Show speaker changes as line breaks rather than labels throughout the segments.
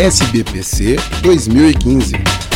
SBPC 2015.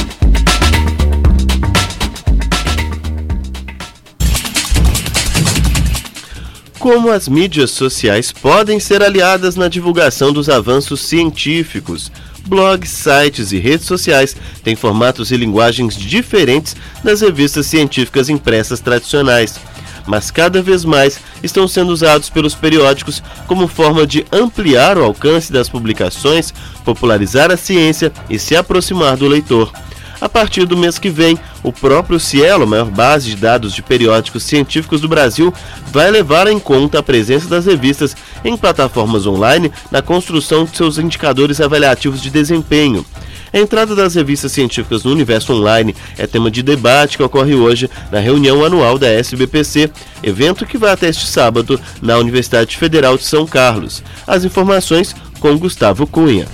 Como as mídias sociais podem ser aliadas na divulgação dos avanços científicos? Blogs, sites e redes sociais têm formatos e linguagens diferentes das revistas científicas impressas tradicionais, mas cada vez mais estão sendo usados pelos periódicos como forma de ampliar o alcance das publicações, popularizar a ciência e se aproximar do leitor. A partir do mês que vem, o próprio Cielo, maior base de dados de periódicos científicos do Brasil, vai levar em conta a presença das revistas em plataformas online na construção de seus indicadores avaliativos de desempenho. A entrada das revistas científicas no universo online é tema de debate que ocorre hoje na reunião anual da SBPC, evento que vai até este sábado na Universidade Federal de São Carlos. As informações com Gustavo Cunha.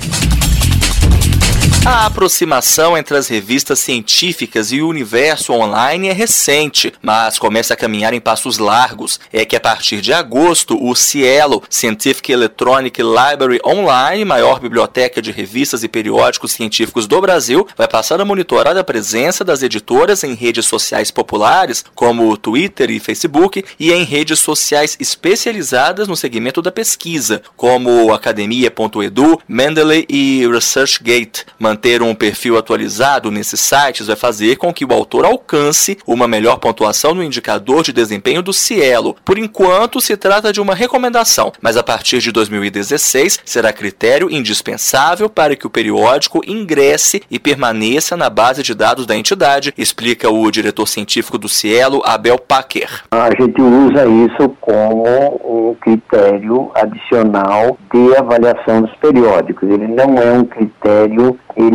A aproximação entre as revistas científicas e o universo online é recente, mas começa a caminhar em passos largos. É que a partir de agosto, o Cielo, Scientific Electronic Library Online, maior biblioteca de revistas e periódicos científicos do Brasil, vai passar a monitorar a presença das editoras em redes sociais populares, como Twitter e Facebook, e em redes sociais especializadas no segmento da pesquisa, como Academia.edu, Mendeley e ResearchGate. Manter um perfil atualizado nesses sites vai fazer com que o autor alcance uma melhor pontuação no indicador de desempenho do Cielo. Por enquanto, se trata de uma recomendação, mas a partir de 2016 será critério indispensável para que o periódico ingresse e permaneça na base de dados da entidade, explica o diretor científico do Cielo, Abel Packer.
A gente usa isso como um critério adicional de avaliação dos periódicos. Ele não é um critério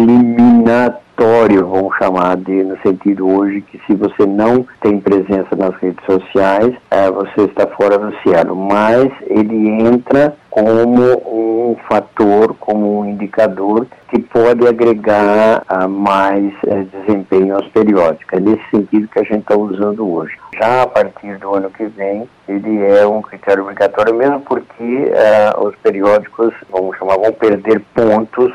eliminatório, vamos chamar no sentido hoje que se você não tem presença nas redes sociais, você está fora do Cielo, mas ele entra como um fator, como um indicador que pode agregar mais desempenho aos periódicos. É nesse sentido que a gente está usando hoje. Já a partir do ano que vem, ele é um critério obrigatório, mesmo porque os periódicos, vão perder pontos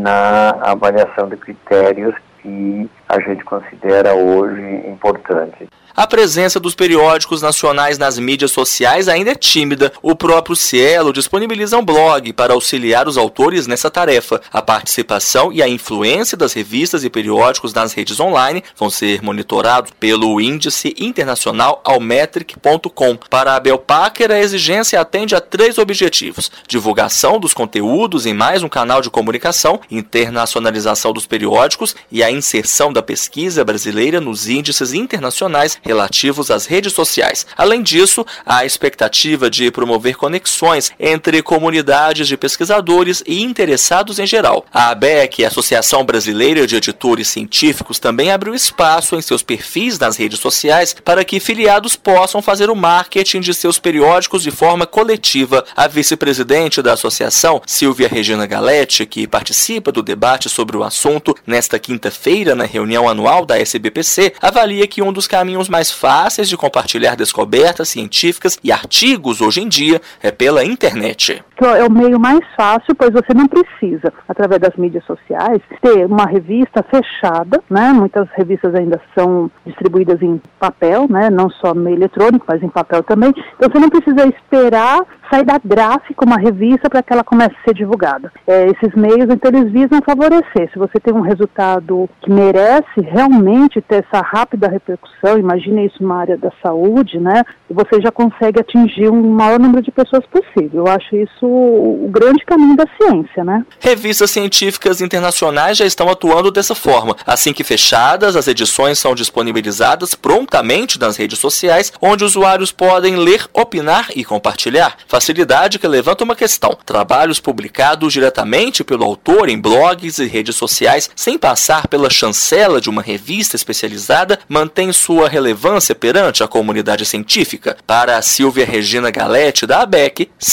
na avaliação de critérios que a gente considera hoje importantes.
A presença dos periódicos nacionais nas mídias sociais ainda é tímida. O próprio Cielo disponibiliza um blog para auxiliar os autores nessa tarefa. A participação e a influência das revistas e periódicos nas redes online vão ser monitorados pelo índice internacional Almetric.com. Para Abel Packer, a exigência atende a 3 objetivos: divulgação dos conteúdos em mais um canal de comunicação, internacionalização dos periódicos e a inserção da pesquisa brasileira nos índices internacionais relativos às redes sociais. Além disso, há a expectativa de promover conexões entre comunidades de pesquisadores e interessados em geral. A ABEC, a Associação Brasileira de Editores Científicos, também abriu espaço em seus perfis nas redes sociais para que filiados possam fazer o marketing de seus periódicos de forma coletiva. A vice-presidente da associação, Silvia Regina Galetti, que participa do debate sobre o assunto nesta quinta-feira na reunião anual da SBPC, avalia que um dos caminhos mais fáceis de compartilhar descobertas científicas e artigos hoje em dia é pela internet.
É o meio mais fácil, pois você não precisa, através das mídias sociais, ter uma revista fechada, né? Muitas revistas ainda são distribuídas em papel, né? Não só no meio eletrônico, mas em papel também. Então você não precisa esperar sair da gráfica uma revista para que ela comece a ser divulgada. Esses meios, então, eles visam favorecer. Se você tem um resultado que merece realmente ter essa rápida repercussão, imagine isso numa área da saúde, né? E você já consegue atingir um maior número de pessoas possível. Eu acho isso o grande caminho da ciência, né?
Revistas científicas internacionais já estão atuando dessa forma. Assim que fechadas, as edições são disponibilizadas prontamente nas redes sociais, onde usuários podem ler, opinar e compartilhar. Facilidade que levanta uma questão: trabalhos publicados diretamente pelo autor em blogs e redes sociais, sem passar pela chancela de uma revista especializada, mantém sua relevância perante a comunidade científica? Para a Silvia Regina Galetti, da ABEC, sim.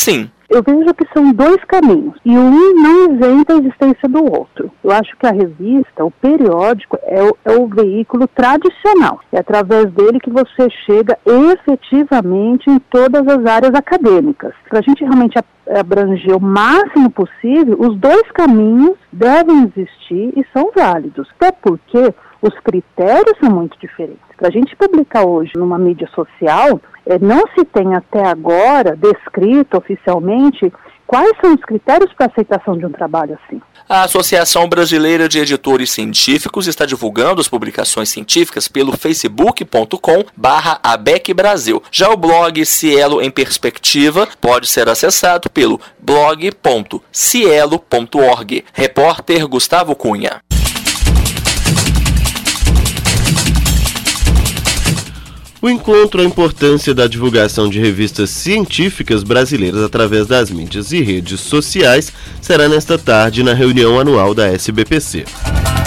Eu vejo que são dois caminhos, e um não isenta a existência do outro. Eu acho que a revista, o periódico, é o veículo tradicional. É através dele que você chega efetivamente em todas as áreas acadêmicas. Para a gente realmente abranger o máximo possível, os dois caminhos devem existir e são válidos. Até porque os critérios são muito diferentes. Para a gente publicar hoje numa mídia social, não se tem até agora descrito oficialmente quais são os critérios para aceitação de um trabalho assim.
A Associação Brasileira de Editores Científicos está divulgando as publicações científicas pelo facebook.com/ABEC Brasil. Já o blog Cielo em Perspectiva pode ser acessado pelo blog.cielo.org. Repórter Gustavo Cunha.
O encontro à importância da divulgação de revistas científicas brasileiras através das mídias e redes sociais será nesta tarde na reunião anual da SBPC.